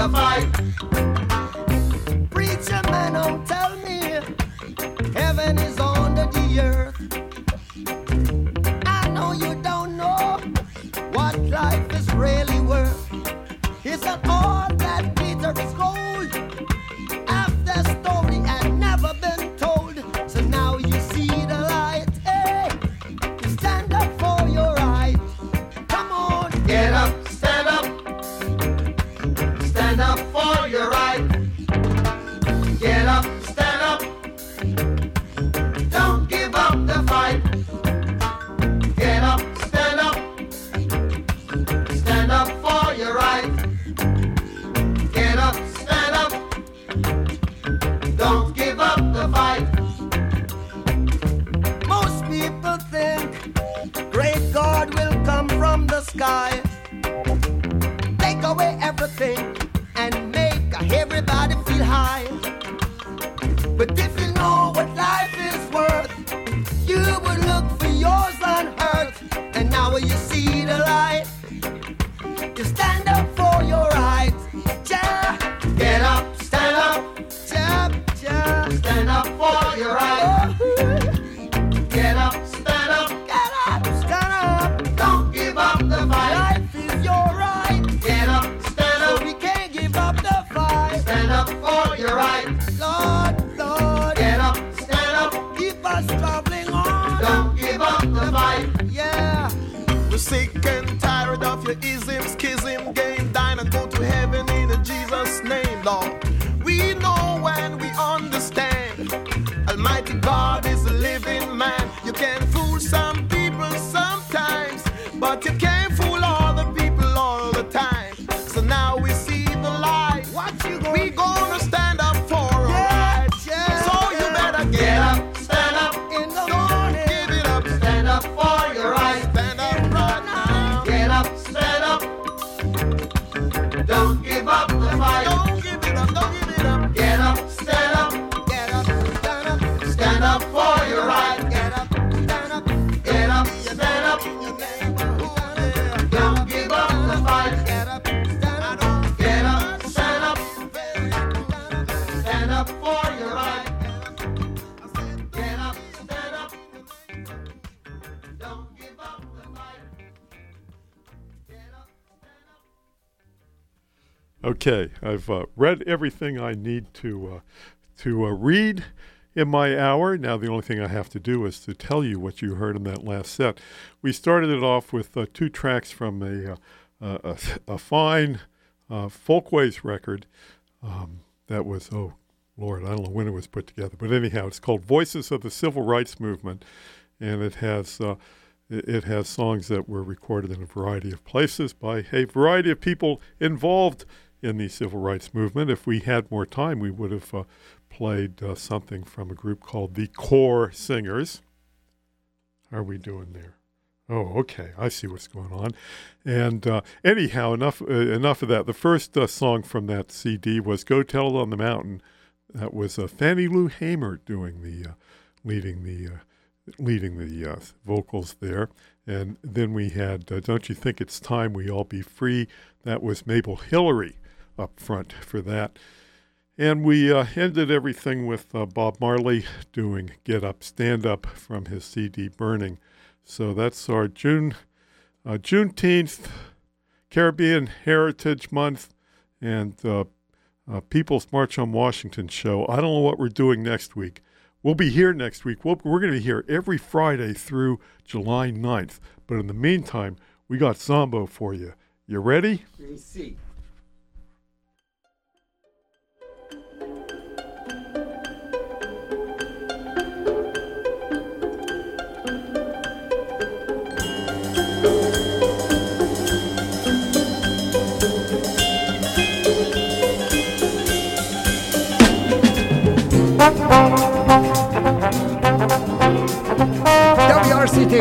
the fight. Preacher man, don't tell me heaven is under the earth. I know you don't know what life is really worth. It's not all that glitter is gold. Half the story had never been told. So now you see the light. Hey, stand up for your right. Come on, get up, stand up. Stand up for your right. Get up, stand up. Don't give up the fight. Get up, stand up. Stand up for your right. Get up, stand up. Don't give up the fight. Most people think great God will come from the sky, take away everything and make everybody feel high. But if you know what life is worth, you would look for yours on earth. And now you see the light, you stand up for your rights. Ja, get up, stand up. Ja, ja, stand up for your rights. Get up, stand up. Get up, stand up. Don't give up the fight. Life is your right. Get up, stand up. So we can't give up the fight. Stand up for your right. Lord, Lord. Get up, stand up. Keep us traveling on. Don't give up the fight. Yeah. We're sick and tired of your ism, schism, game, dine and go to heaven in Jesus' name, Lord. We know and we understand. Almighty God is a living man. You can fool some people sometimes, but you can't fool all the people all the time. So now we see the light. What you gonna We gonna stand up for our rights. yeah, So you better get get up. up, stand up in the Don't morning. give it up. Stand up for your right. Stand up right now. Get up, stand up. Don't give up the fight. Don't give it up. Don't give it up. Get up, stand up. Get up, stand up. Stand up for your right. Get up, stand up. Get up, stand up. Don't give up the fight. Get up, stand up. Get up, stand up. Stand up for your right. Get up, stand up. Don't give up the fight. Get up, stand up. Okay, I've read everything I need to read in my hour. Now the only thing I have to do is to tell you what you heard in that last set. We started it off with two tracks from a fine Folkways record that was, oh Lord, I don't know when it was put together, but anyhow, it's called Voices of the Civil Rights Movement, and it has songs that were recorded in a variety of places by a variety of people involved in the civil rights movement. If we had more time, we would have played something from a group called the Core Singers. How are we doing there? Oh, okay. I see what's going on. And anyhow, enough of that. The first song from that CD was "Go Tell It on the Mountain." That was Fannie Lou Hamer doing leading the vocals there. And then we had "Don't You Think It's Time We All Be Free." That was Mabel Hillary up front for that. And we ended everything with Bob Marley doing "Get Up, Stand Up" from his CD Burning. So that's our Juneteenth, Caribbean Heritage Month, and People's March on Washington show. I don't know what we're doing next week. We'll be here next week. We're going to be here every Friday through July 9th. But in the meantime, we got Zombo for you. You ready? Let me see. WRCT.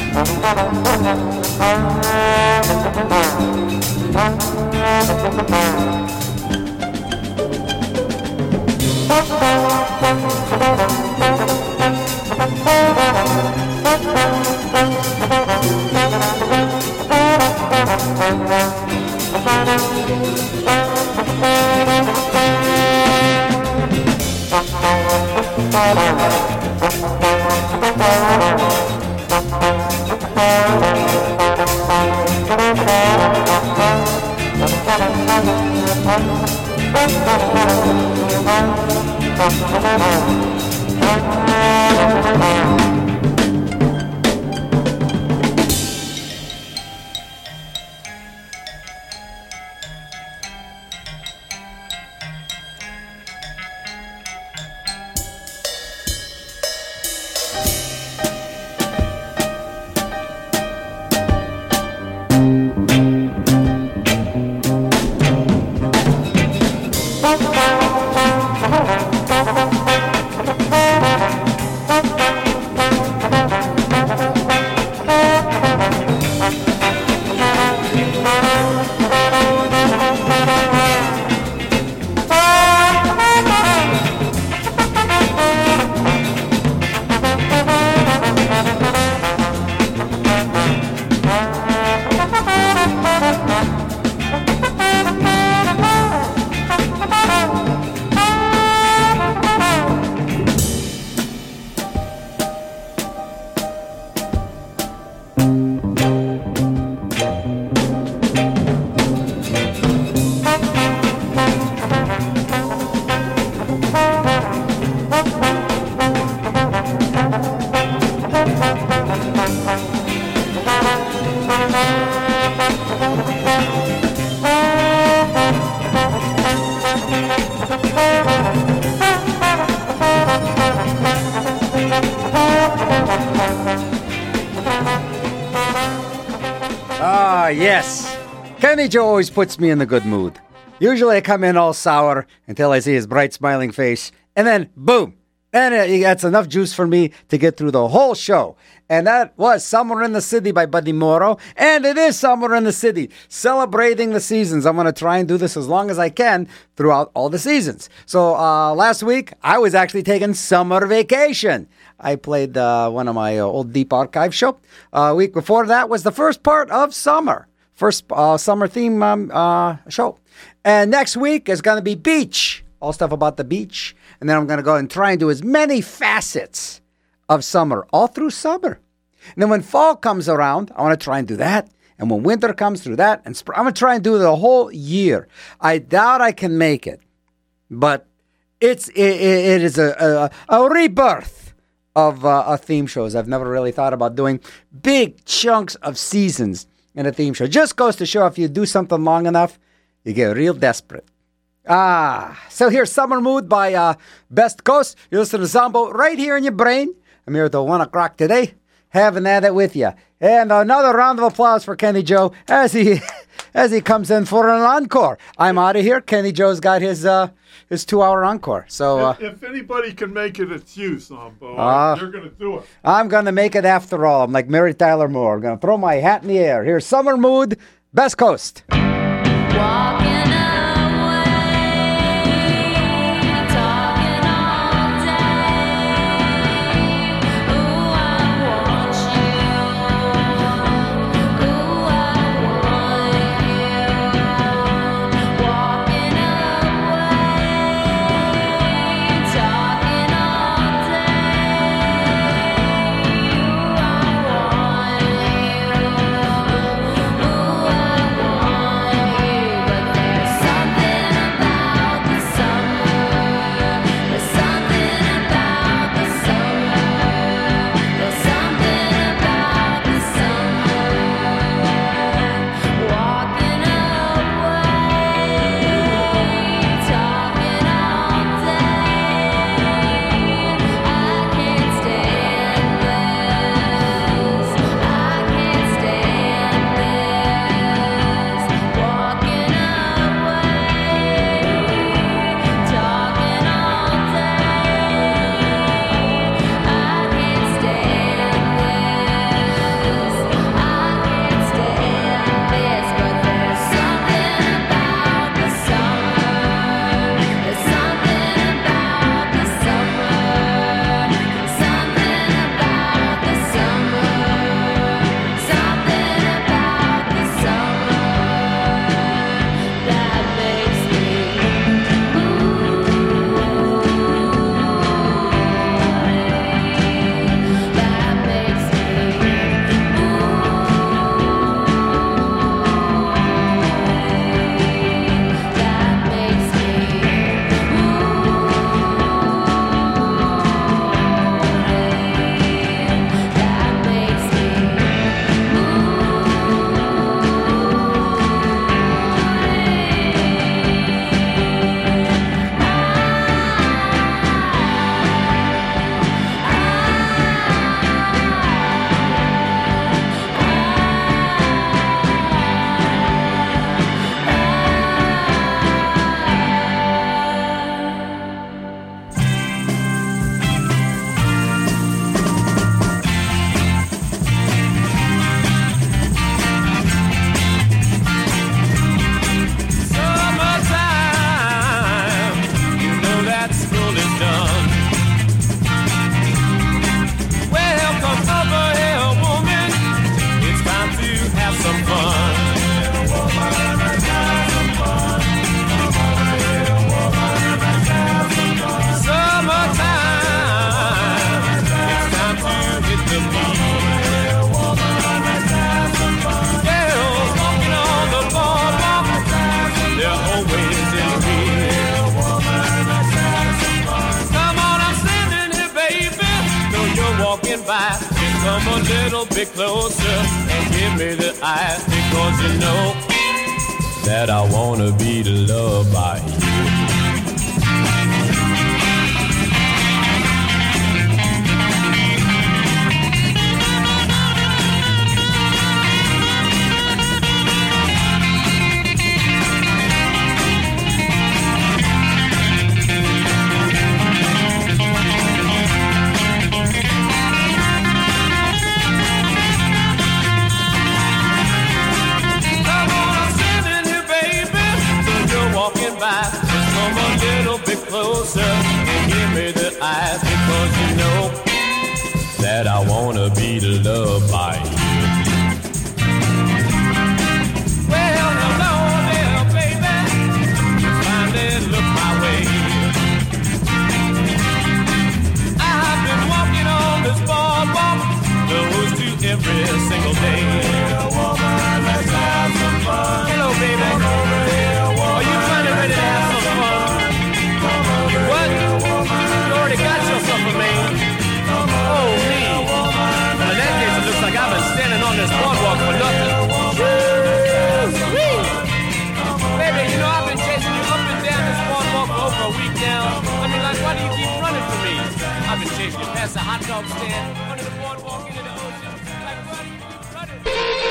Yes. Kenny Joe always puts me in the good mood. Usually I come in all sour until I see his bright smiling face, and then boom, and that's enough juice for me to get through the whole show. And that was Summer in the City by Buddy Morrow, and it is Summer in the City, celebrating the seasons. I'm going to try and do this as long as I can throughout all the seasons. So last week, I was actually taking summer vacation. I played one of my old Deep Archive show. Week before that was the first part of summer. First summer theme show. And next week is going to be beach. All stuff about the beach. And then I'm going to go and try and do as many facets of summer, all through summer. And then when fall comes around, I want to try and do that. And when winter comes through that, and I'm going to try and do the whole year. I doubt I can make it. But it is a rebirth of theme shows. I've never really thought about doing big chunks of seasons in a theme show. Just goes to show if you do something long enough, you get real desperate. So here's Summer Mood by Best Coast. You listen to Zombo right here in your brain. I'm here till 1 o'clock today, having at it with you. And another round of applause for Kenny Joe as he comes in for an encore. I'm out of here. Kenny Joe's got his 2-hour encore. So if anybody can make it, it's you, Zombo. You're going to do it. I'm going to make it after all. I'm like Mary Tyler Moore. I'm going to throw my hat in the air. Here's Summer Mood, Best Coast. Walking but bit closer and give me the eyes, because you know that I wanna be loved by you. Just come a little bit closer and give me the eyes, because you know that I wanna be loved by you. Well, hello there, baby. You finally look my way. I've been walking on this boardwalk, close to every single day. Woman, let's have some fun. Hello, baby. Come over here, woman. Are you finally ready to have some fun? What? You already got yourself a man. Oh, me. Well, in that case, it looks like I've been standing on this boardwalk for nothing. Woo! Baby, you know, I've been chasing you up and down this boardwalk for over a week now. I mean, like, why do you keep running from me? I've been chasing you past the hot dog stand, under the boardwalk, into the ocean. Like, why do you keep running?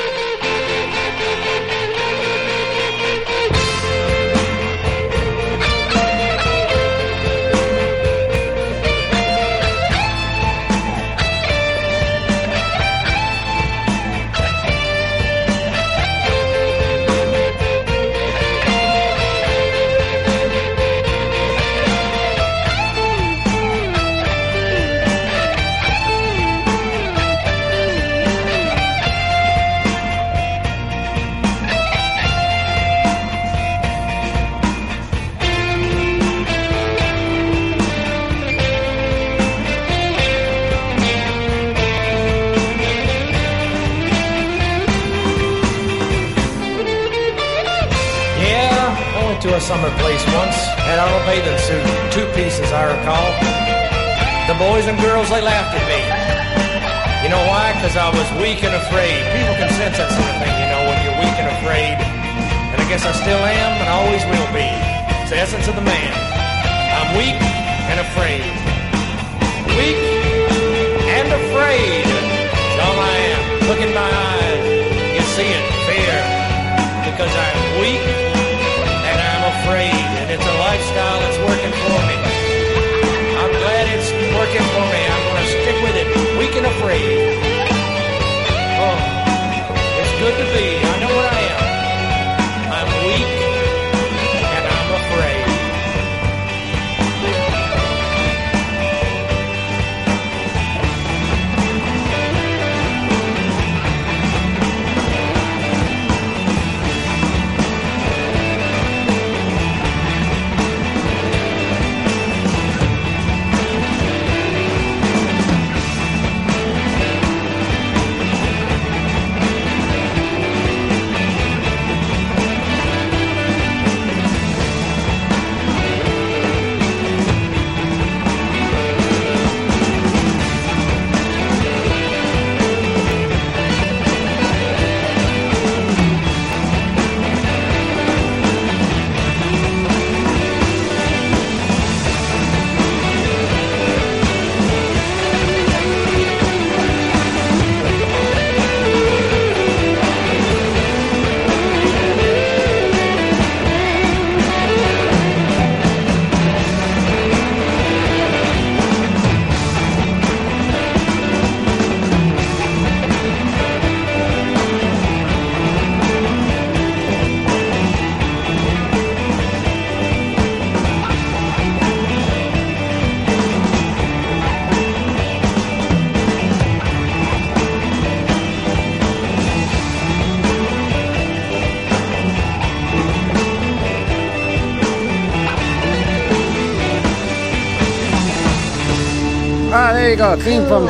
To a summer place once, had on a bathing suit, 2 pieces I recall. The boys and girls, they laughed at me. You know why? Because I was weak and afraid. People can sense that sort of thing, you know, when you're weak and afraid. And I guess I still am and always will be. It's the essence of the man. I'm weak and afraid. Weak and afraid. That's all I am. Look in my eyes. You see it, fear. Because I'm weak afraid, and it's a lifestyle that's working for me. I'm glad it's working for me. I'm going to stick with it. Weak and afraid. Oh, it's good to be. I know what I am. I'm weak and I'm afraid. Ah, there you go. Theme from...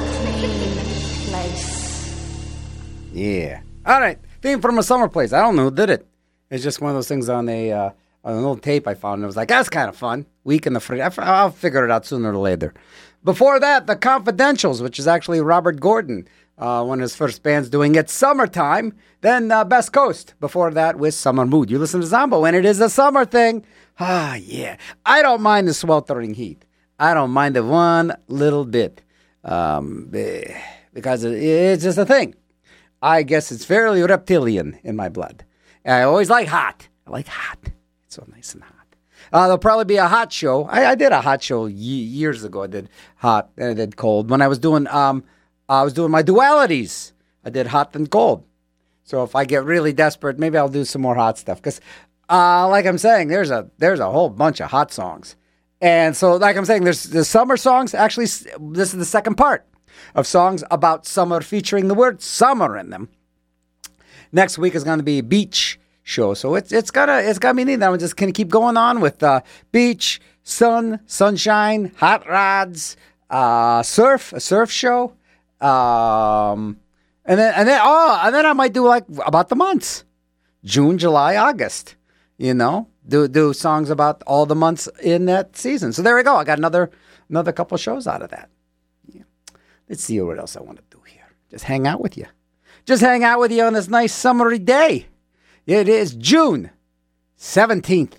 Place. Yeah. All right. Theme from a summer place. I don't know who did it. It's just one of those things on an old tape I found. And it was like, that's kind of fun. Week in the Free. I'll figure it out sooner or later. Before that, The Confidentials, which is actually Robert Gordon one of his first bands doing it, Summertime. Then Best Coast. Before that was Summer Mood. You listen to Zombo, and it is a summer thing. Ah, yeah. I don't mind the sweltering heat. I don't mind it one little bit. Because it's just a thing. I guess it's fairly reptilian in my blood. I always like hot. I like hot. It's so nice and hot. There'll probably be a hot show. I did a hot show years ago. I did hot and I did cold. When I was doing my dualities, I did hot and cold. So if I get really desperate, maybe I'll do some more hot stuff. Because, like I'm saying, there's a whole bunch of hot songs. And so, like I'm saying, there's the summer songs. Actually, this is the second part of songs about summer featuring the word summer in them. Next week is going to be a beach show. So it's gotta be neat. I'm just going to keep going on with beach, sun, sunshine, hot rods, a surf show. And then I might do like about the months, June, July, August, do songs about all the months in that season. So there we go. I got another couple shows out of that. Yeah. Let's see what else I want to do here. Just hang out with you on this nice summery day. It is June 17th,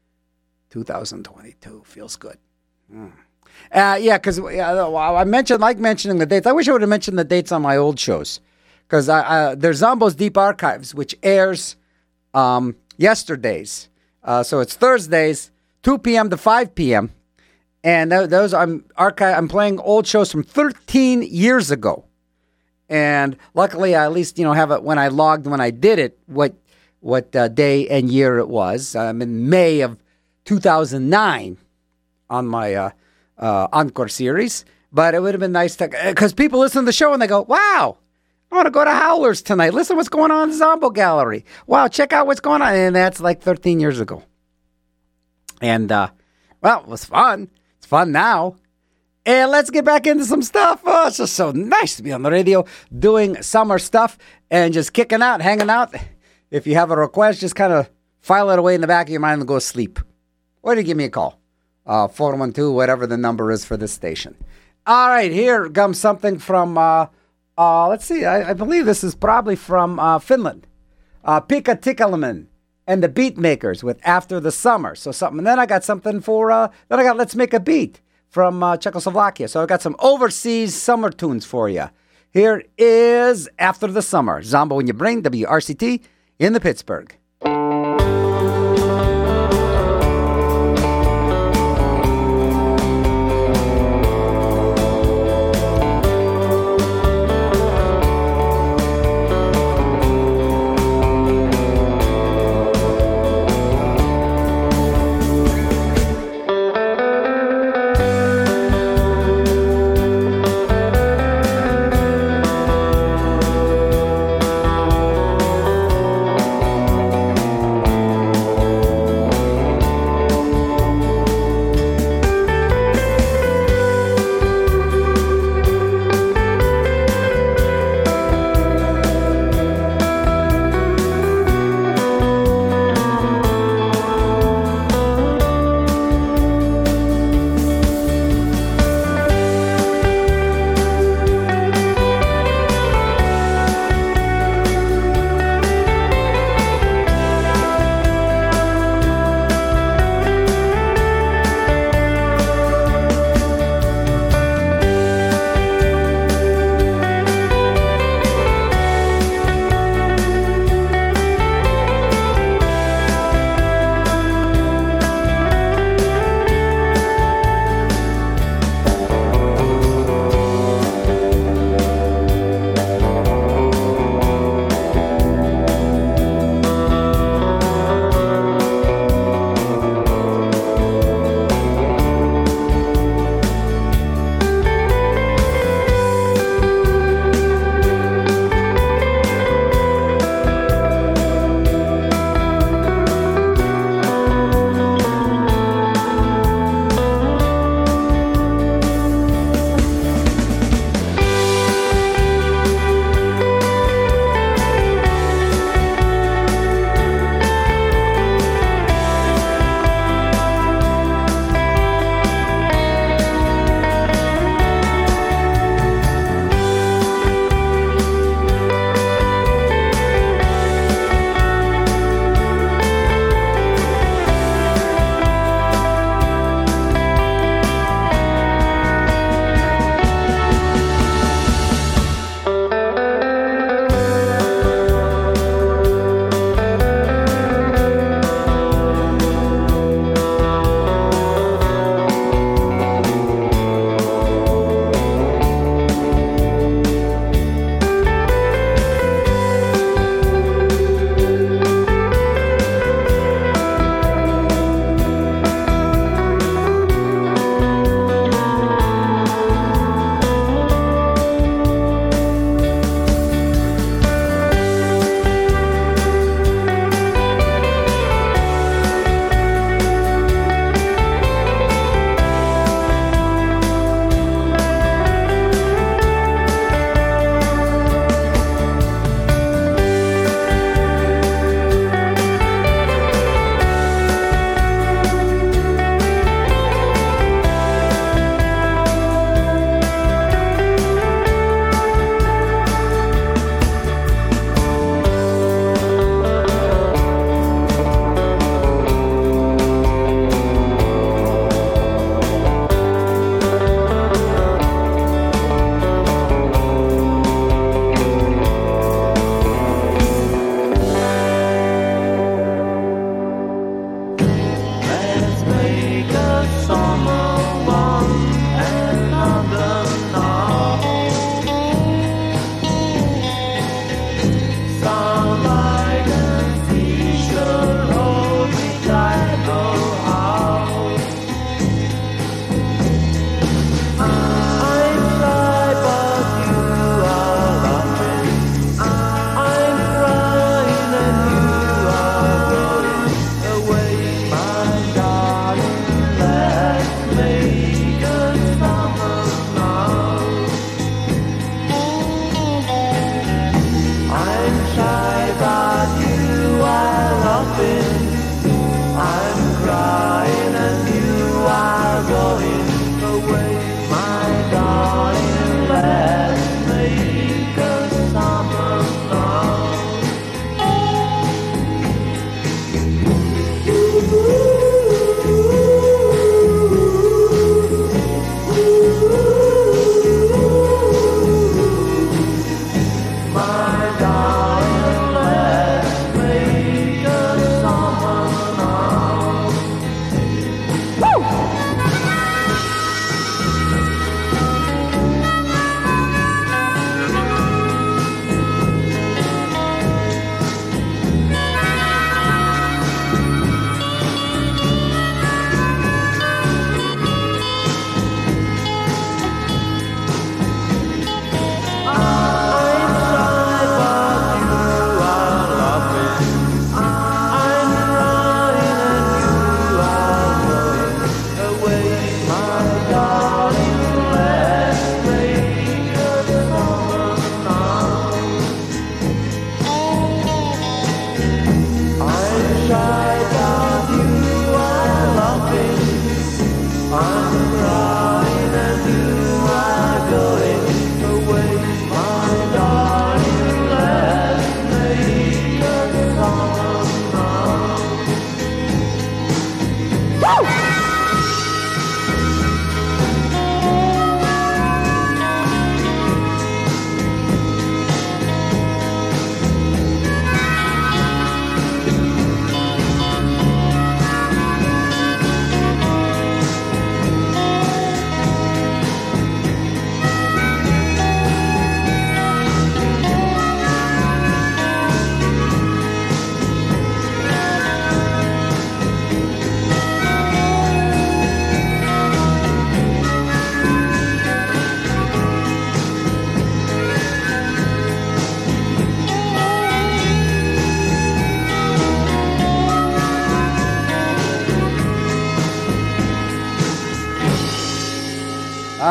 2022. Feels good. Because I like mentioning the dates. I wish I would have mentioned the dates on my old shows. Because there's Zombo's Deep Archives, which airs yesterdays. So it's Thursdays, 2 p.m. to 5 p.m. And those I'm playing old shows from 13 years ago. And luckily, I at least have it when I did it, what day and year it was. I'm in May of 2009 on my Encore series. But it would have been nice because people listen to the show and they go, wow, I want to go to Howler's tonight. Listen to what's going on in the Zombo Gallery. Wow, check out what's going on. And that's like 13 years ago. And, it was fun. It's fun now. And let's get back into some stuff. Oh, it's just so nice to be on the radio doing summer stuff and just kicking out, hanging out. If you have a request, just kind of file it away in the back of your mind and go sleep. Or you give me a call. 412, whatever the number is for this station. All right, here comes something from, let's see, I believe this is probably from Finland. Pekka Tikkanen and the Beatmakers with After the Summer. So something. And then I got something then I got Let's Make a Beat from Czechoslovakia. So I got some overseas summer tunes for you. Here is After the Summer. Zombo in your brain, WRCT in the Pittsburgh.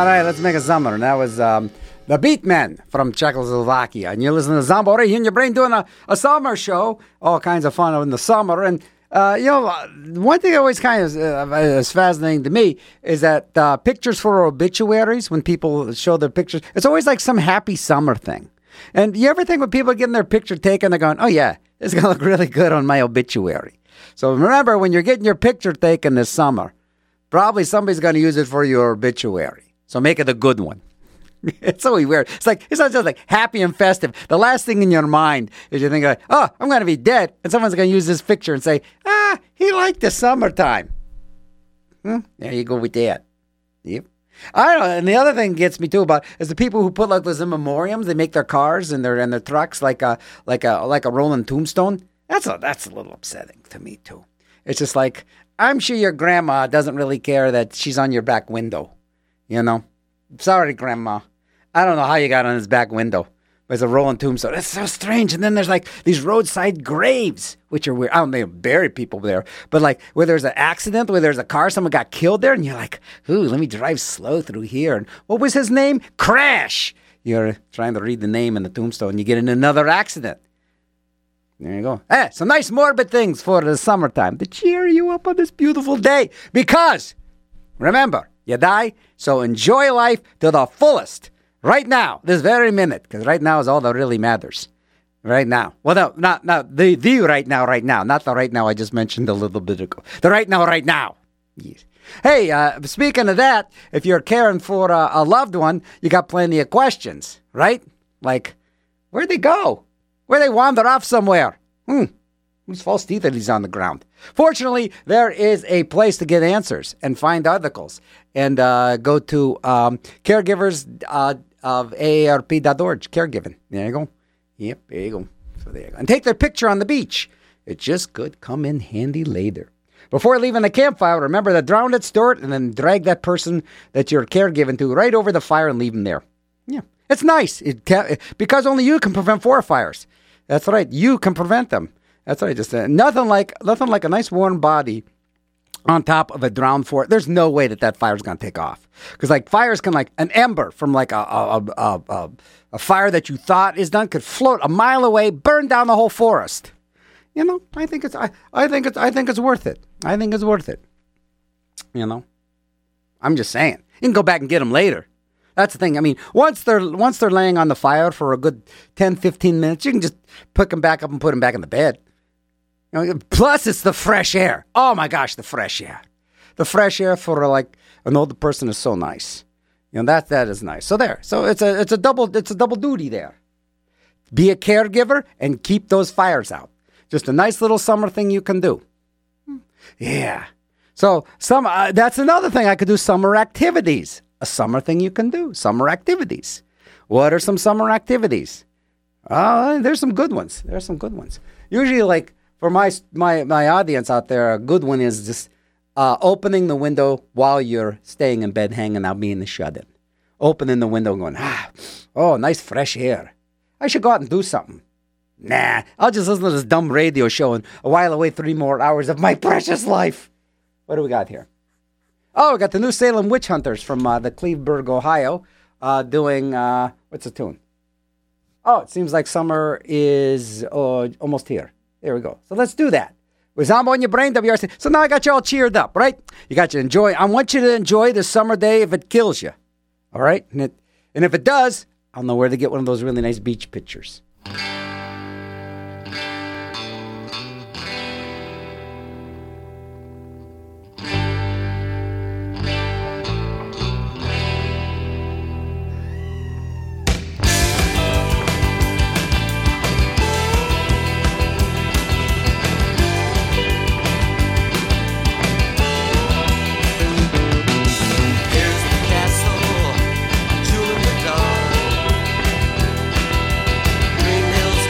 All right, let's make a summer. And that was the Beatmen from Czechoslovakia. And you're listening to Zombo here in your brain doing a summer show. All kinds of fun in the summer. And, one thing that always kind of is fascinating to me is that pictures for obituaries, when people show their pictures, it's always like some happy summer thing. And you ever think when people are getting their picture taken, they're going, oh, yeah, it's going to look really good on my obituary. So remember, when you're getting your picture taken this summer, probably somebody's going to use it for your obituary. So make it a good one. It's so weird. It's not just like happy and festive. The last thing in your mind is you think, oh, I'm going to be dead. And someone's going to use this picture and say, he liked the summertime. There you go with that. Yep. I don't know. And the other thing gets me too about is the people who put like those in memoriams. They make their cars and their trucks like a rolling tombstone. That's a little upsetting to me too. It's just like, I'm sure your grandma doesn't really care that she's on your back window. You know? Sorry, Grandma. I don't know how you got on his back window. But it's a rolling tombstone. It's so strange. And then there's like these roadside graves, which are weird. I don't think they bury people there. But like where there's an accident, where there's a car, someone got killed there. And you're like, ooh, let me drive slow through here. And what was his name? Crash. You're trying to read the name in the tombstone. You get in another accident. There you go. Some nice morbid things for the summertime to cheer you up on this beautiful day. Because, remember, you die, so enjoy life to the fullest. Right now, this very minute, because right now is all that really matters. Right now. Well, no, not the right now, not the right now I just mentioned a little bit ago. The right now. Yes. Hey, speaking of that, if you're caring for a loved one, you got plenty of questions, right? Like, where'd they go? Where'd they wander off somewhere? Whose false teeth are these on the ground? Fortunately, there is a place to get answers and find articles. And go to caregivers of AARP.org. Caregiving. There you go. Yep, there you go. So there you go. And take their picture on the beach. It just could come in handy later. Before leaving the campfire, remember to drown it, store it, and then drag that person that you're caregiving to right over the fire and leave them there. Yeah, it's nice. Because only you can prevent forest fires. That's right. You can prevent them. That's what I just said. Nothing like a nice warm body on top of a drowned forest. There's no way that fire's going to take off. Because like fires can, like an ember from like a fire that you thought is done could float a mile away, burn down the whole forest. You know, I think it's worth it. I think it's worth it. You know, I'm just saying. You can go back and get them later. That's the thing. I mean, once they're laying on the fire for a good 10, 15 minutes, you can just pick them back up and put them back in the bed. You know, plus, it's the fresh air. Oh my gosh, the fresh air. The fresh air for like an older person is so nice. You know, that is nice. So there. So it's a double duty there. Be a caregiver and keep those fires out. Just a nice little summer thing you can do. Yeah. So that's another thing I could do. Summer activities. A summer thing you can do. Summer activities. What are some summer activities? There's some good ones. Usually, like for my audience out there, a good one is just opening the window while you're staying in bed, hanging out, being the shut-in. Opening the window and going, nice fresh air. I should go out and do something. Nah, I'll just listen to this dumb radio show and while away 3 more hours of my precious life. What do we got here? Oh, we got the New Salem Witch Hunters from the Cleveburg, Ohio, doing, what's the tune? Oh, it seems like summer is almost here. There we go. So let's do that. With Zombo in your brain, WRC. So now I got you all cheered up, right? You got you enjoy. I want you to enjoy the summer day if it kills you. All right? And if it does, I'll know where to get one of those really nice beach pictures. Green hills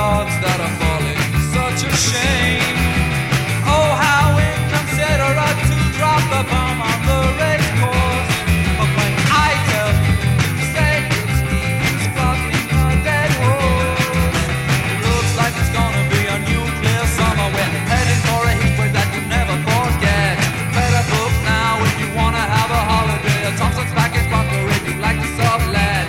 cards that are falling, such a shame. Oh, how inconsiderate to drop the bomb on the race course. But when I tell you to say it's Steve's fucking a dead horse, it looks like it's gonna be a nuclear summer. We're heading for a heat wave that you never forget. Better book now if you wanna have a holiday. A Thompson's package bunker if you like to sublet.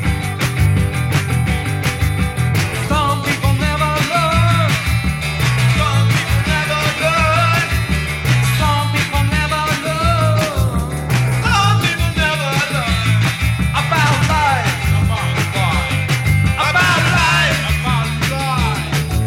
Some people never learn. Some people never learn. Some people never learn. Some people never learn about life. About life. About life.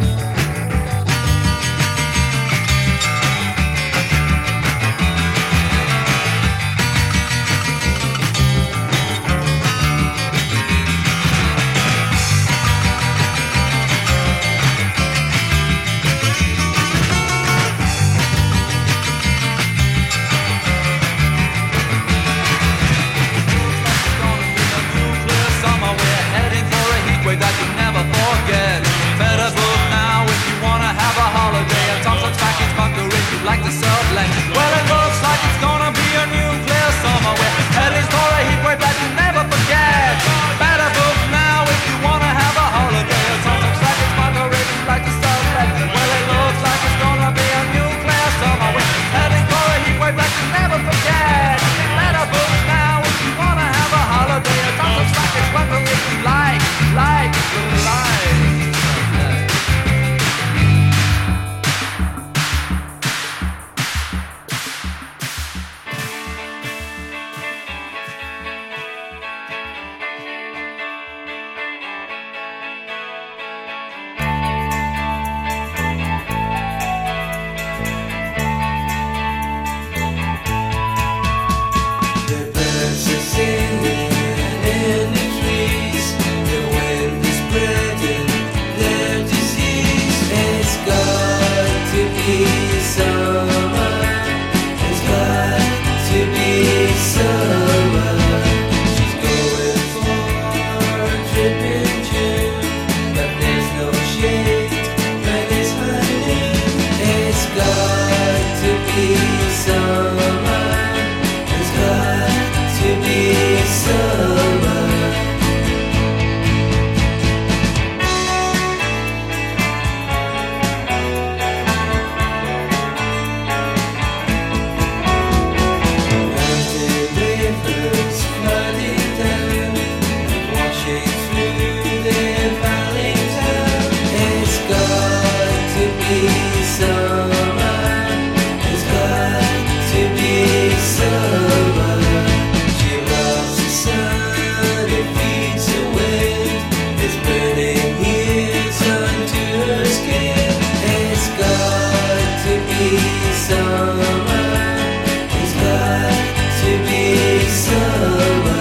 Summer, we're heading for a heat wave that you never forget. Better book now if you wanna have a holiday. A Thompson's package bunker if you'd like to sublet. Well, it looks like it's gonna be a nuclear summer. We're heading for a heat wave that you never forget. Better book now if you wanna have a holiday. A Thompson's package bunker if you'd like to sublet. Well, it looks like it's gonna be a nuclear summer. We're heading for a heat wave that you never forget. Better book now if you wanna have a holiday. A Thompson's package bunker if you like. The birds are singing in the trees. The wind is spreading their disease. It's got to be summer. It's got to be summer. She's going for a trip in June, but there's no shade when it's hiding. It's got to be summer. It's got to be summer. Mountain rivers flooding down, washing through their valley town. It's got to be summer. It's got to be summer. She loves the sun, it feeds the wind. It's burning years onto her skin. It's got to be summer. It's got to be summer.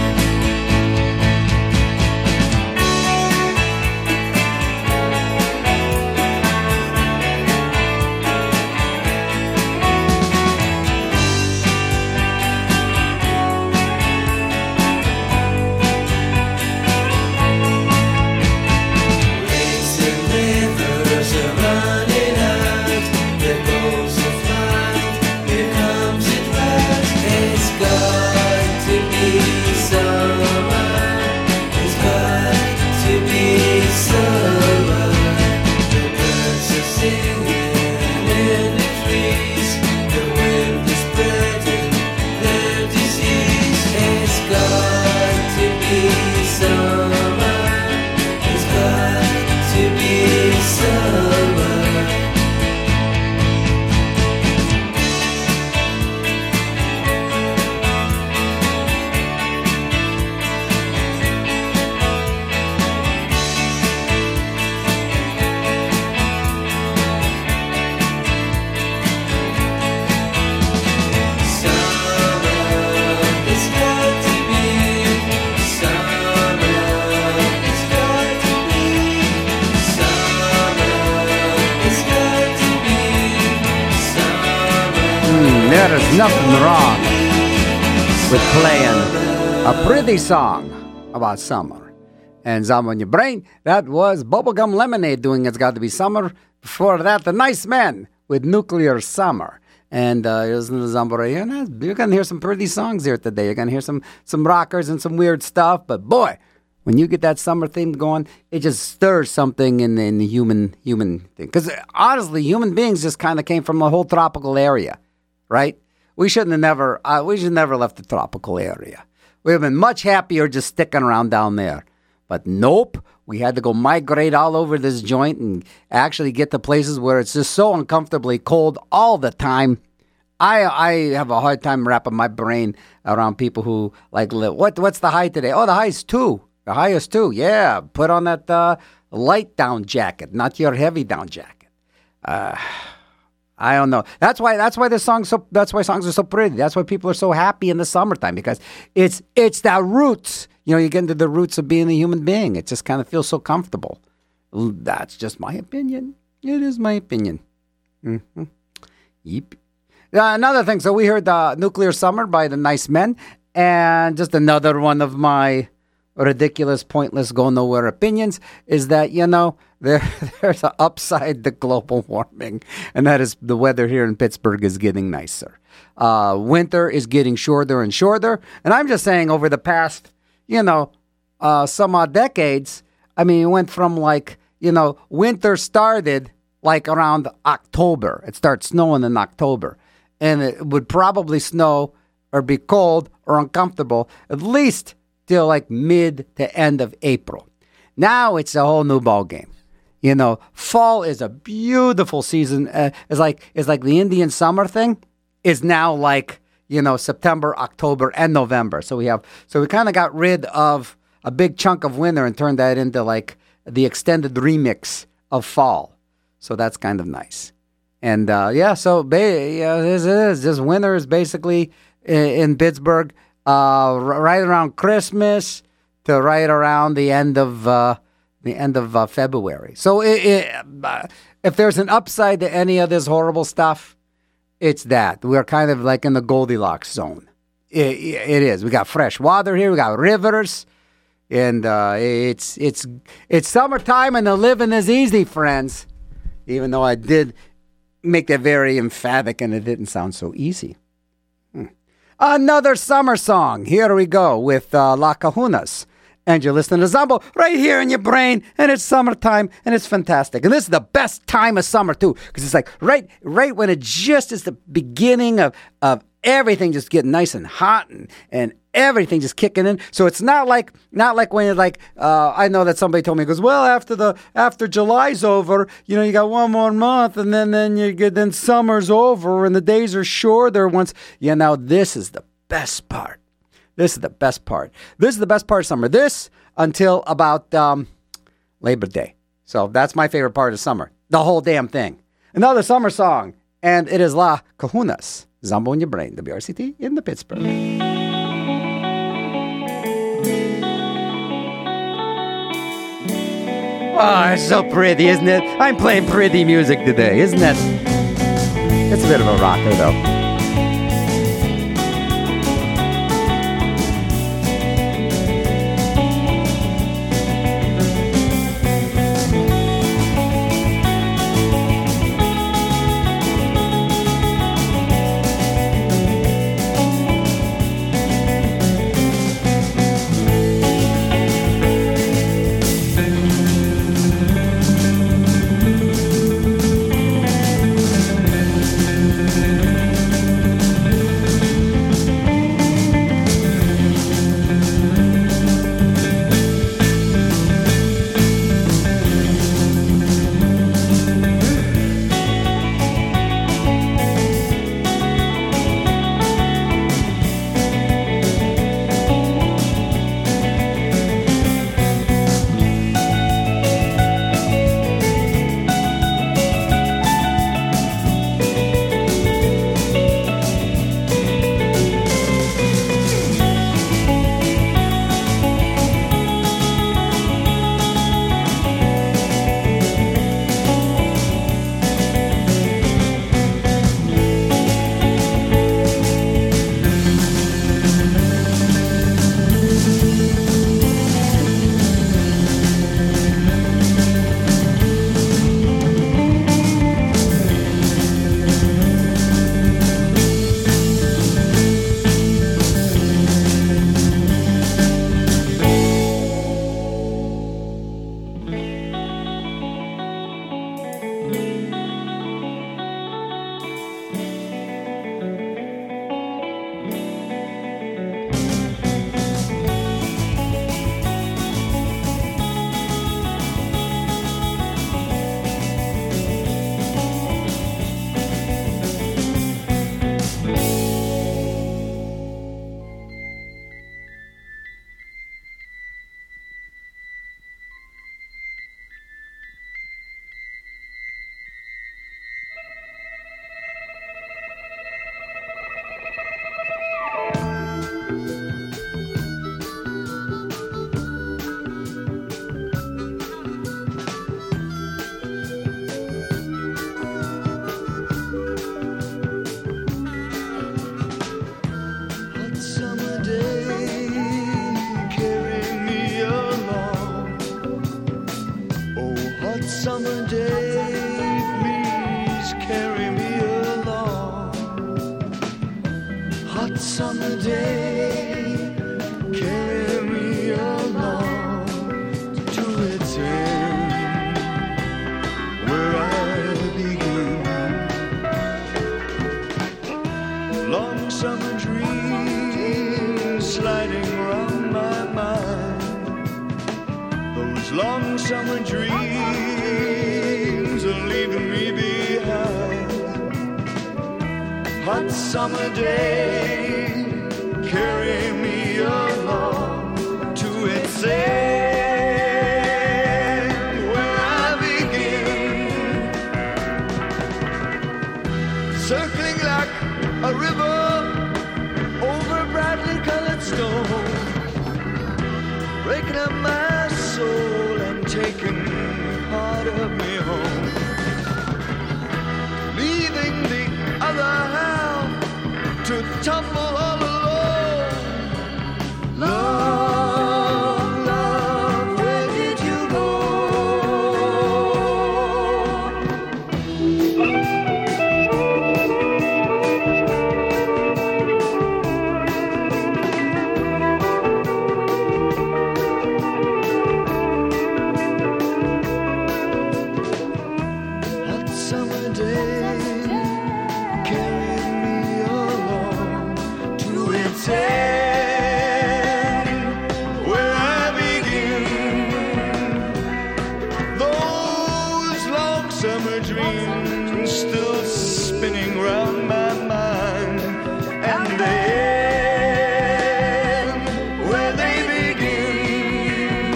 Lakes and rivers are running out. There goes the flood, here comes it right. It's got to be summer. It's got to be summer. The birds are singing in the trees. The wind is spreading their disease. It's got to be summer. It's got to be summer. There is nothing wrong with playing a pretty song about summer. And Zombo in Your Brain, that was Bubblegum Lemonade doing It's Got to Be Summer. Before that, The Nice Men with Nuclear Summer. And listen to Zombo right here. You're going to hear some pretty songs here today. You're going to hear some rockers and some weird stuff. But boy, when you get that summer theme going, it just stirs something in the human thing. Because honestly, human beings just kind of came from a whole tropical area, right? We should never left the tropical area. We have been much happier just sticking around down there. But nope, we had to go migrate all over this joint and actually get to places where it's just so uncomfortably cold all the time. I have a hard time wrapping my brain around people who like live. What's the high today? Oh, the high is 2. The high is 2. Yeah, put on that light down jacket, not your heavy down jacket. I don't know. That's why songs are so pretty. That's why people are so happy in the summertime, because it's the roots. You get into the roots of being a human being. It just kind of feels so comfortable. That's just my opinion. It is my opinion. Mm-hmm. Yep. Another thing. So we heard Nuclear Summer by the Nice Men, and just another one of my ridiculous, pointless, go nowhere opinions is that, there's an upside to global warming, and that is the weather here in Pittsburgh is getting nicer. Winter is getting shorter and shorter, and I'm just saying over the past, some odd decades, I mean, it went from winter started like around October. It starts snowing in October, and it would probably snow or be cold or uncomfortable at least till like mid to end of April. Now it's a whole new ball game. Fall is a beautiful season. It's like the Indian summer thing is now like, September, October, and November. So we kind of got rid of a big chunk of winter and turned that into like the extended remix of fall. So that's kind of nice. And this is just winter is basically in Pittsburgh right around Christmas to right around the end of February. So if there's an upside to any of this horrible stuff, it's that. We're kind of like in the Goldilocks zone. It is. We got fresh water here. We got rivers. And it's summertime and the living is easy, friends. Even though I did make that very emphatic and it didn't sound so easy. Another summer song. Here we go with La Cajunas. And you're listening to Zombo right here in your brain, and it's summertime, and it's fantastic. And this is the best time of summer, too, because it's like right when it just is the beginning of everything just getting nice and hot and everything just kicking in. So it's not like when you're like, I know that somebody told me, goes, well, after July's over, you got one more month, and then summer's over, and the days are shorter once. Now this is the best part. This is the best part. This is the best part of summer. This until about Labor Day. So that's my favorite part of summer. The whole damn thing. Another summer song. And it is La Cajunas. Zombo in your brain. WRCT in the Pittsburgh. Oh, it's so pretty, isn't it? I'm playing pretty music today, isn't it? It's a bit of a rocker, though. summer day, carry me along to its end, where I begin. Long summer dreams sliding around my mind. Those long summer dreams are leaving me behind. Hot summer day, carry me along to its end, where I begin. Circling like a river over brightly colored stone, breaking up my soul and taking part of me home, leaving the other half to tumble all alone. Love, love, where did you go? Hot summer day, carry me along to its end, where I begin. Those long summer dreams still spinning round my mind, and they end where they begin.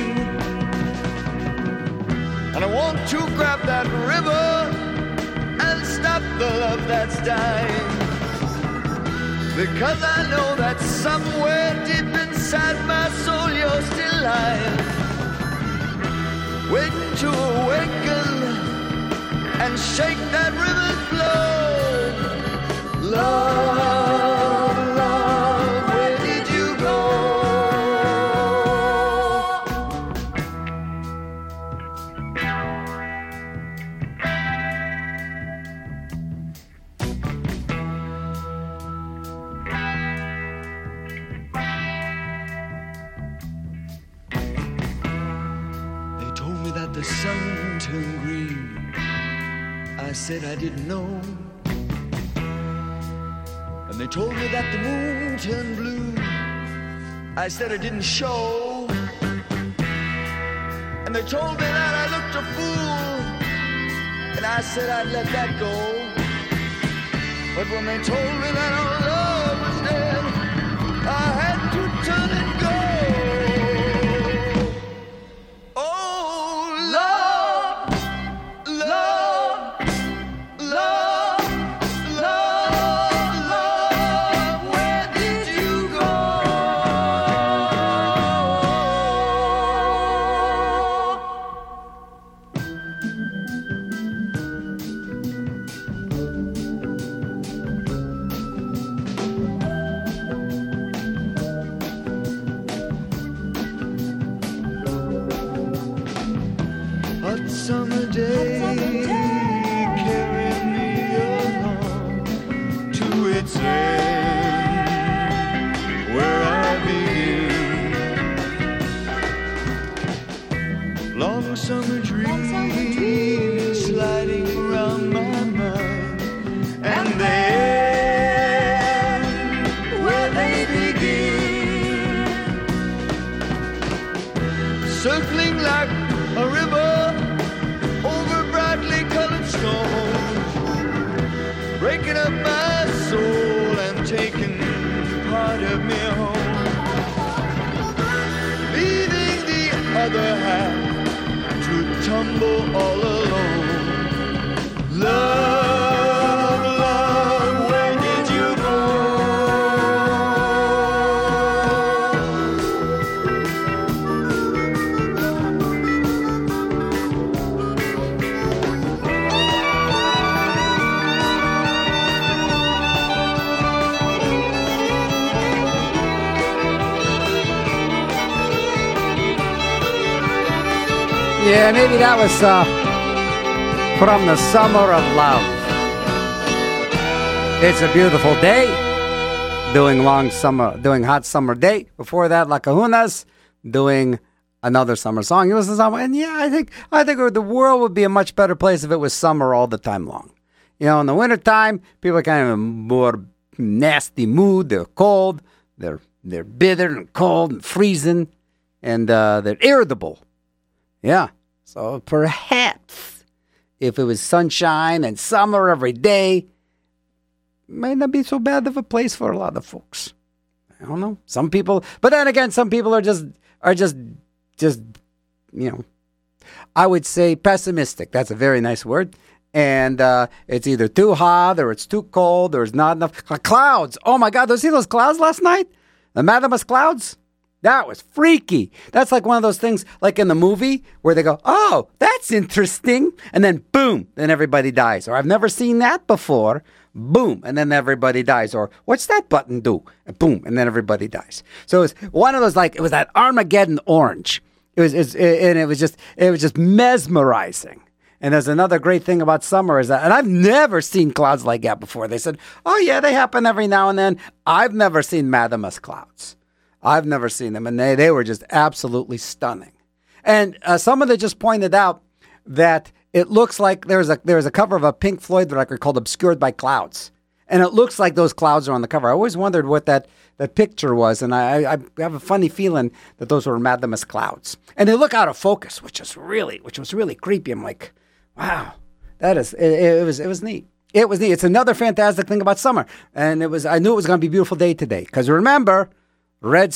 And I want to grab that river and stop the love that's dying, because I know that somewhere deep inside my soul you're still lying, waiting to awaken and shake that river's flow. Love, love, where did you go? They told me that the sun turned green. I said I didn't know. And they told me that the moon turned blue. I said I didn't show. And they told me that I looked a fool. And I said I'd let that go. But when they told me that our love was dead, I had to turn and go. Oh, love, love, love, love, love, where did you go? Hot summer day, carry me along to its end, where I begin. Long summer dreams sliding around my mind, and they end where they begin. Circling like a river over brightly colored stones, breaking up my soul and taking part of me home, leaving the other half to tumble all alone. Love, love, where did you go? Yeah, maybe that was from the Summer of Love. It's a beautiful day. doing Hot Summer Day. Before that, La Cajunas doing another summer song. It was the summer, and yeah, I think the world would be a much better place if it was summer all the time long. You know, in the wintertime, people are kind of in a more nasty mood. They're cold. They're bitter and cold and freezing, and they're irritable. Yeah. So perhaps if it was sunshine and summer every day, it might not be so bad of a place for a lot of folks. I don't know. Some people, but then again, some people are just you know, I would say pessimistic. That's a very nice word. And it's either too hot or it's too cold or it's not enough. Clouds. Oh, my God. Did you see those clouds last night? The Madamus clouds? That was freaky. That's like one of those things like in the movie where they go, oh, that's interesting. And then boom, then everybody dies. Or I've never seen that before. Boom, and then everybody dies. Or what's that button do? And boom, and then everybody dies. So it's one of those it was that Armageddon orange. It was just mesmerizing. And there's another great thing about summer is that, and I've never seen clouds like that before. They said, oh yeah, they happen every now and then. I've never seen Madamus clouds. I've never seen them, and they were just absolutely stunning. And someone that just pointed out that it looks like there's a cover of a Pink Floyd record called Obscured by Clouds. And it looks like those clouds are on the cover. I always wondered what that picture was, and I have a funny feeling that those were Madamus clouds. And they look out of focus, which was really creepy. I'm like, wow, it was neat. It was neat. It's another fantastic thing about summer. And I knew it was going to be a beautiful day today. Because remember, red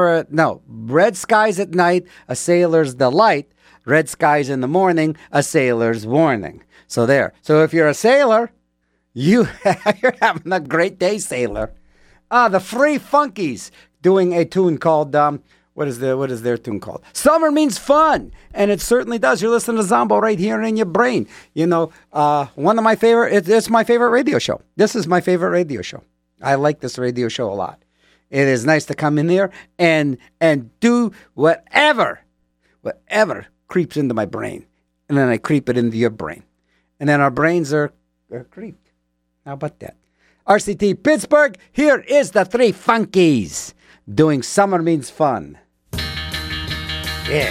skies at night, a sailor's delight. Red skies in the morning, a sailor's warning. So there. So if you're a sailor, you're having a great day, sailor. The Free Funkies doing a tune called, what is their tune called? Summer Means Fun. And it certainly does. You're listening to Zombo right here in your brain. You know, one of my favorite, it's my favorite radio show. This is my favorite radio show. I like this radio show a lot. It is nice to come in here and do whatever creeps into my brain. And then I creep it into your brain. And then our brains are creeped. How about that? RCT Pittsburgh, here is the Three Funkies doing Summer Means Fun. Yeah.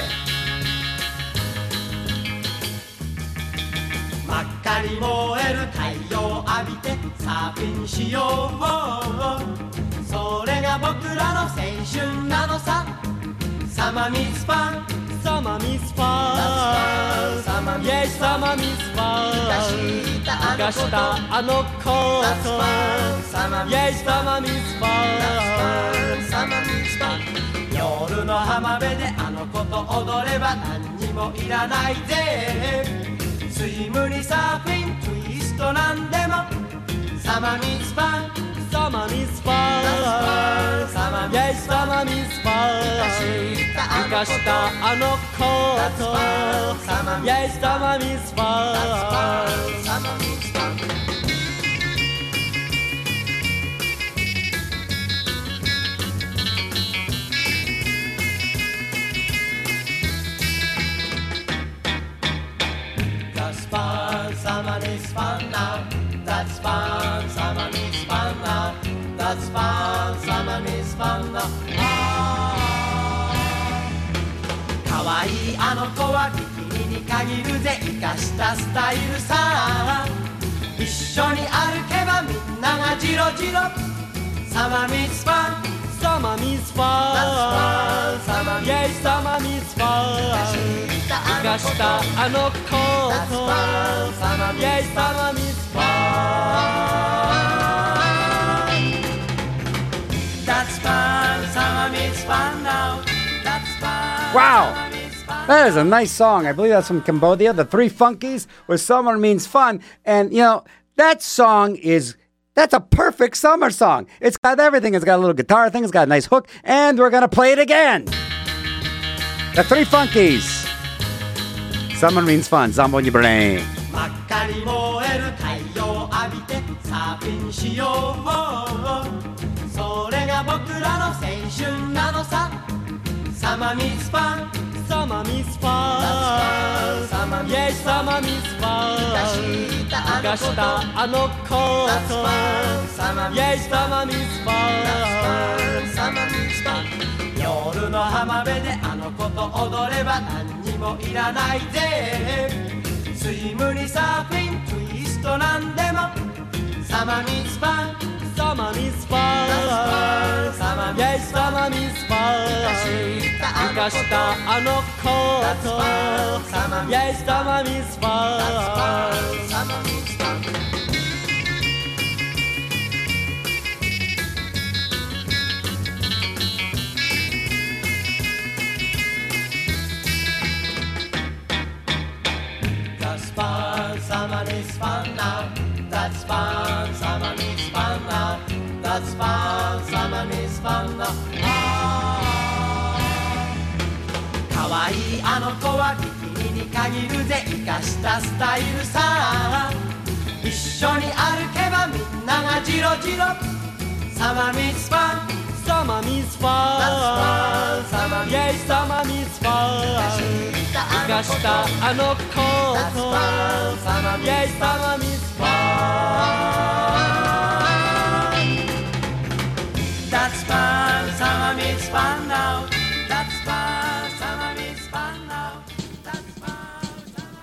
真っ赤に燃える太陽浴びてサーフィンしようそれが僕らの青春なのさ Summer means fun Summer means fun Yes, summer means fun 浮かしたあの子と Yes, summer means fun Summer means fun 夜の浜辺であの子と踊れば何にもいらないぜスイムにサーフィンツイストなんでも Summer means fun Summer means fun Yes, summer means fun 浮かしたあの子と Yes, summer means fun Summer means fun That's fun, summer is fun now That's fun, summer means fun now That's fun, summer means fun now かわいいあの子はビキニに限るぜ生かしたスタイルさ一緒に歩けばみんながジロジロ Summer means fun Summer means fun That's fun, summer means Yes, summer means fun 生かしたあの子と Yes, summer means fun That's fun, summer means fun now That's fun Wow, that is a nice song. I believe that's from Cambodia, the Three Funkies with Summer Means Fun. And, you know, that song that's a perfect summer song. It's got everything. It's got a little guitar thing. It's got a nice hook. And we're going to play it again. The Three Funkies. Summer Means Fun. Zombo in your brain. 真っ赤に燃える太陽浴びてサーフィンしようそれが僕らの青春なのさ Summer means fun Summer meets fall. Yes, summer meets fall. 生かしたあの子と Yes, summer meets fall. 夜の浜辺であの子と踊れば何にもいらないぜ。スイムにサーフィン、ツイストなんでも Summer meets fall. Summer meets fall. Yes, summer meets fall. 生かしたあの子と Yes, summer meets fall. That's fun, summer is fun now. That's fun, summer is fun now. That's fun, summer is fun now. かわいいあの子はビキニに限るぜ。生かしたスタイルさ。一緒に歩けばみんながジロジロ。Summer is fun. Summer meets fall. Yes, summer meets fall. 生かしたあの子と Yes, summer meets fall. That's fun, summer meets fun now. That's fun, summer meets fun now. That's fun, summer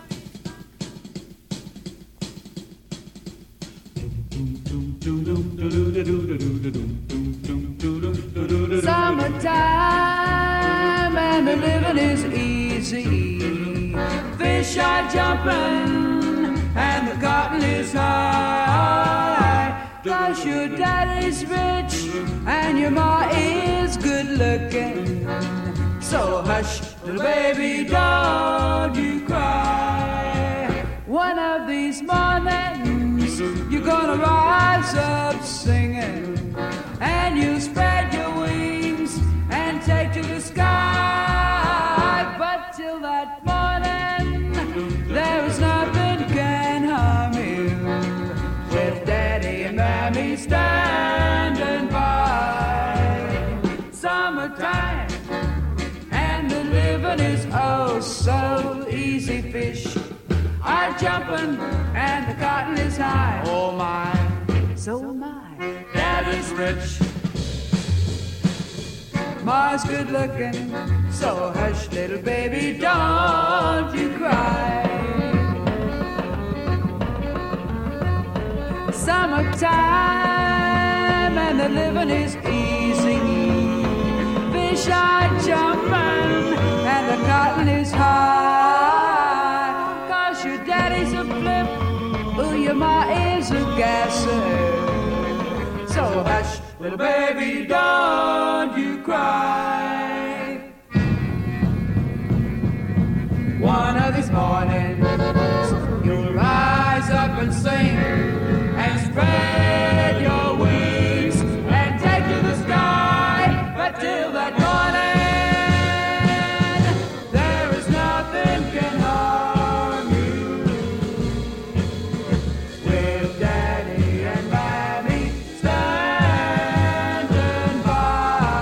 meets Summertime and the living is easy. Fish are jumping and the cotton is high. 'Cause your daddy's rich and your ma is good looking. So hush, little baby, don't you cry. One of these mornings you're gonna rise up singing, and you spread your wings and take to the sky. But till that morning there is nothing can harm you, with daddy and mammy standing by. Summertime and the living is oh so easy. Fish are jumping and the cotton is high. Oh my, so am I. Dad is rich, Ma's good looking. So hush, little baby, don't you cry. Summertime and the living is easy. Fish are jumping and the cotton is high. 'Cause your daddy's a flip, ooh, your ma is a gasser. So hush, little baby, don't you cry. One of these mornings you'll rise up and sing and spread your wings and take to the sky. But till that morning there is nothing can harm you, with daddy and mammy standing by.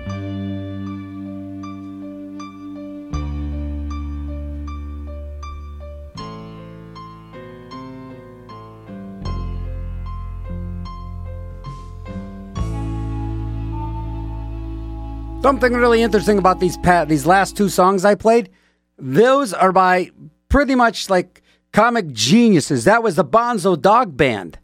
Something really interesting about these last two songs I played, those are by pretty much like comic geniuses. That was the Bonzo Dog Band.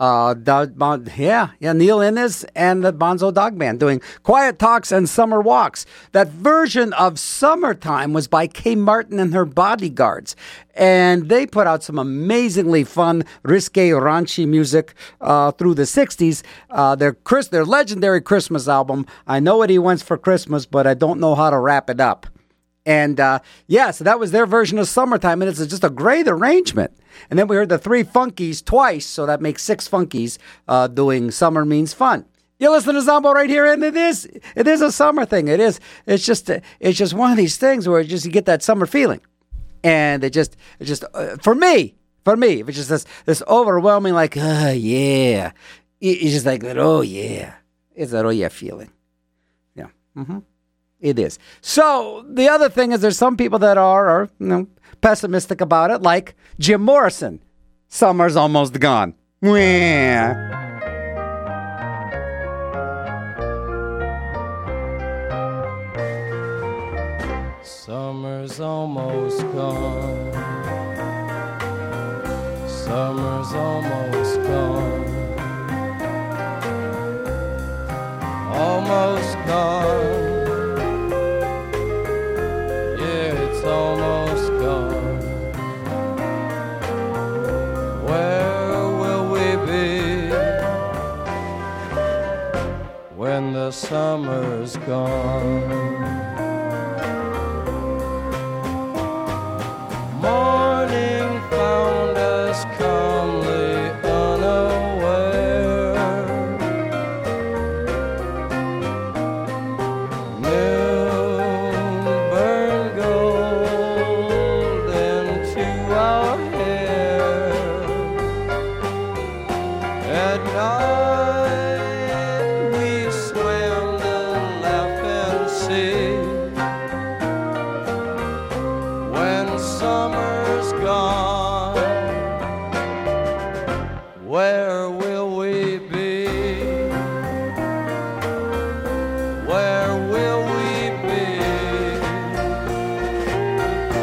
Neil Innes and the Bonzo Dog Band doing Quiet Talks and Summer Walks. That version of Summertime was by Kay Martin and her Bodyguards. And they put out some amazingly fun, risque, raunchy music through the 60s. Their legendary Christmas album, I Know What He Wants for Christmas, but I Don't Know How to Wrap It Up. And so that was their version of Summertime, and it's just a great arrangement. And then we heard the Three Funkies twice, so that makes six Funkies doing Summer Means Fun. You listen to Zombo right here, and it is a summer thing. It's just one of these things where you get that summer feeling, and it just for me, if it's just this overwhelming like yeah, it's just like that oh yeah, it's that oh yeah feeling, yeah. Mm-hmm. It is. So the other thing is there's some people that are pessimistic about it, like Jim Morrison. Summer's almost gone. Summer's almost gone. Summer's almost gone. Almost gone. Almost gone. Where will we be when the summer's gone?